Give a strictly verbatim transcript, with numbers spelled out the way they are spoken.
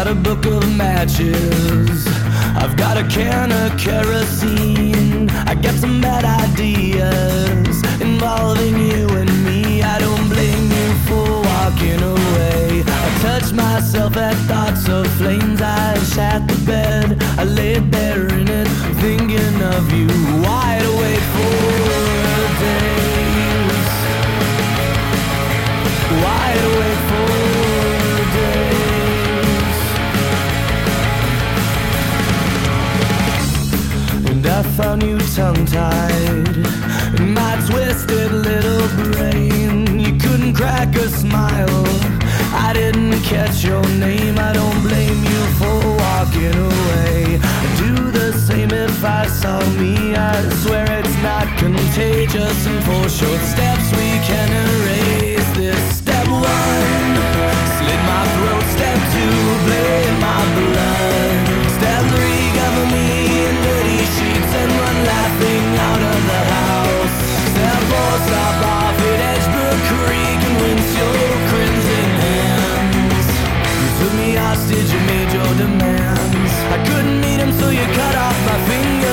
got a book of matches, I've got a can of kerosene. I got some bad ideas involving you and me. I don't blame you for walking away. I touch myself at thoughts of flames. I sat the bed, I laid there in it, thinking of you, wide awake for days, wide awake for days. And I found you tongue-tied in my twisted little brain. You couldn't crack a smile, I didn't catch your name. I don't blame you for walking away. I'd do the same if I saw me. I swear it's not contagious, and for short steps we can erase this. Step one, slit my throat. Step two, blame my blood. Step three, cover me in dirty sheets and run laughing out of the house. Step four, stop off at Edgebrook Creek and rinse your crimson hands. You took me hostage, you made your demands. I couldn't meet him, so you cut off my fingers.